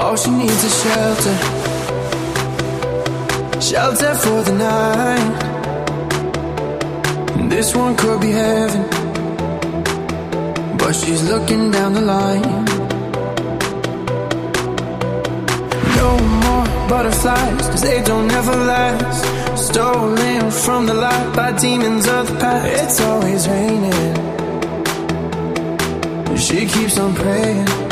All she needs is shelter, shelter for the night. This one could be heaven, but she's looking down the line. No more butterflies, 'cause they don't ever last. Stolen from the light by demons of the past. It's always raining, she keeps on praying.